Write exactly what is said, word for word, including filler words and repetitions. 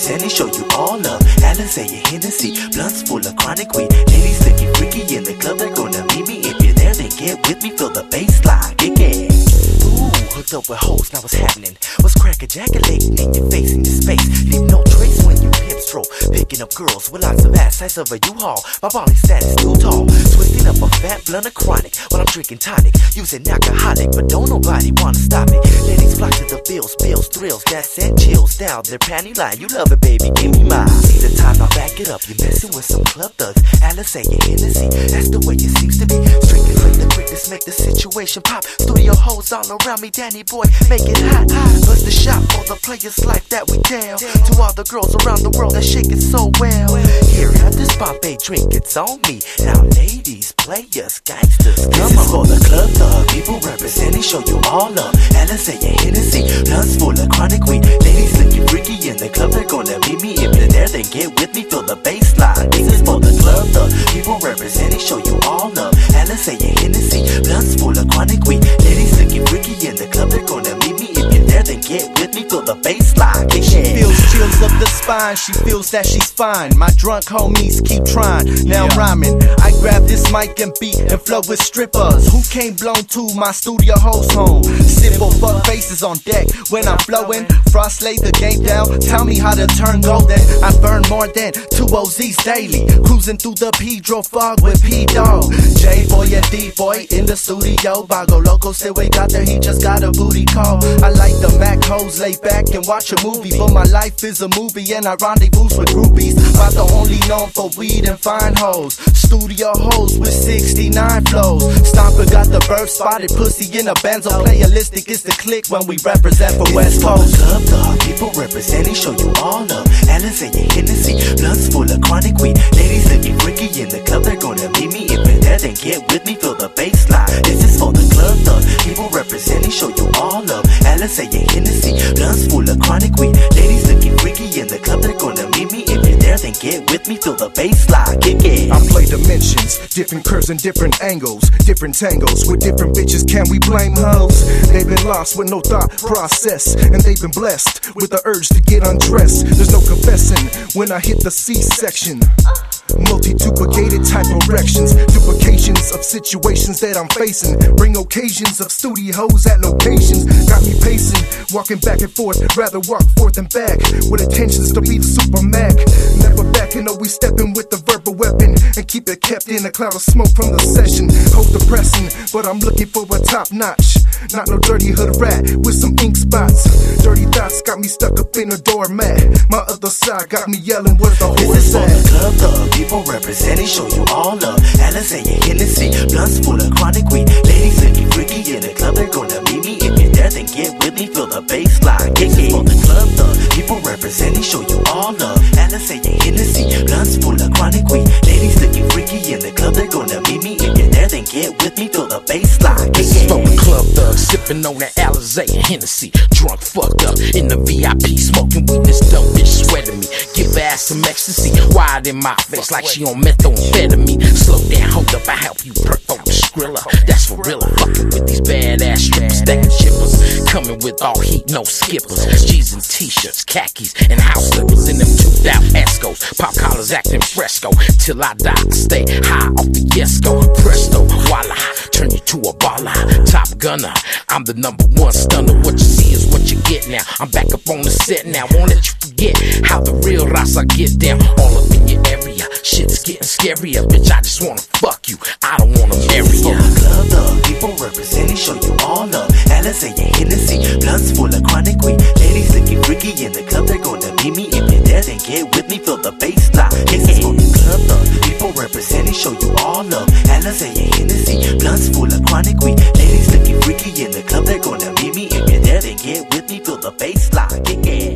representing, show you all love. Alizé and Hennessy, blunts full of chronic weed. Ladies looking freaky in the club, they're gonna meet me. If you're there, then get with me, feel the bass line, kick it. Ooh, hooked up with hoes, now what's happening? What's crack ejaculating in your face in your space? Leave no trace when you pimp stroke. Picking up girls with lots of ass, size of a U-Haul. My body status too tall. Twisting up a fat blunt of chronic while I'm drinking tonic. Using alcoholic, but don't nobody wanna stop it. Ladies flock to the bills, bills, thrills, that send chills down their panty line. You love it, baby, give me mine. See the time, I'll back it up. You're messing with some club thugs. Alizé and Hennessy, that's the way it seems to be. Strictly click the quickness, make the situation pop. Studio hoes all around me, Danny boy, make it hot. Buzz the shot for the players' life that we tell. To all the girls around the world that shake it so well. Here, have this Bombay drink, it's on me. Now, ladies, players, gangsters, come on. For the club thug, people representing, show you all love. Alizé and Hennessy, blunts full of chronic weed. Ladies looking freaky in the club, they're gonna meet me. If they're there, then get with me, feel the bass line. This is for the club thug, people representing, show you all love. Alizé and Hennessy, blunts full of chronic weed. Ladies looking freaky in the club, they're gonna meet me. If you're there, then get with me, feel the bass line. She feels chills up the spine, she feels that she's fine. My drunk homies keep trying, now yeah. Rhyming. I grab this mic and beat and flow with strippers who came blown to my studio host home. Simple fuck faces on deck when I'm flowing. Frost lay the game down, tell me how to turn golden. I burn more than two O Zs daily, cruising through the Pedro fog with P-Dog. J-Boy and D-Boy in the studio. Bago Loco said we got there, he just got a booty call. I like the Mac hoes, lay back and watch a movie, but my life is a movie and I rendezvous with groupies. About the only known for weed and fine hoes. Studio hoes with sixty-nine flows. Stomper got the birth spotted pussy in a benzo. Playalistic is the click when we represent for West Coast. Club dog, people representing, show you all love. Alizé and Hennessy, blunts full of chronic weed. Ladies looking freaky in the club, they're gonna meet me. If you're there, then get with me, feel the bass line. This is for the club dog, people representing, show you all love. Alizé and Hennessy, blunts full of chronic weed. Ladies looking freaky in the club, they're gonna meet me. If you're there, then get with me, feel the bass line, kick it. I play dimensions, different curves and different angles, different tangles with different bitches. Can we blame hoes? They've been lost with no thought process, and they've been blessed with the urge to get undressed. There's no confessing when I hit the C-section. Multi-duplicated type erections, duplications of situations that I'm facing. Bring occasions of studios at locations. Got me pacing, walking back and forth. Rather walk forth and back with intentions to be the super Mac. Never backing, always stepping with the verbal weapon and keep it kept in a cloud of smoke from the session. Hope depressing, but I'm looking for a top notch. Not no dirty hood rat with some ink spots. Dirty thoughts got me stuck up in a doormat. My other side got me yelling, where's the horse at? This is for the club thug, people representing, show you all love. Alizé and Hennessy, blunts full of chronic weed. Ladies looking freaky in the club, they're gonna meet me. If you're there, then get with me, feel the bass line. This is for the club thug, people representing, show you all love. Alizé and Hennessy, blunts full of chronic weed. Ladies looking freaky in the club, they're gonna meet me. If you're there, then get with me, feel the bass line. This is for the club thug, sipping on that Alizé and Hennessy. Drunk, fucked up, in the V I P, smoking weed. This dope bitch sweating me. Give her ass some ecstasy, wide in my face like she on methamphetamine. Slow down, hold up, I help you perk on the Skrilla. That's for real, fucking with these badass strippers, stacking chippers, coming with all heat, no skippers. G's and t-shirts, khakis, and house slippers in them two thousand Escos. Pop collars acting fresco, till I die. Stay high off the Yesco. Presto, voila, turn you to a baller. Top gunner, I'm the number one stunner. What you see is what you get now. I'm back up on the set now. Won't let you forget how the real Rasa get down. All up in your area, shit's getting scarier. Bitch, I just wanna fuck you, I don't wanna marry ya. For the club thug, people representing, show you all love. Alizé and Hennessy, blunts full of chronic weed. Ladies looking freaky in the club, they're gonna meet me. If you're there, then get with me, feel the bass line. This is for the club thug, people representing, show you all love. Alizé and Hennessy, blunts full of chronic weed. Ladies looking freaky in the club, they're gonna meet me. If you're there, then get with me, feel the bass line. Kick it.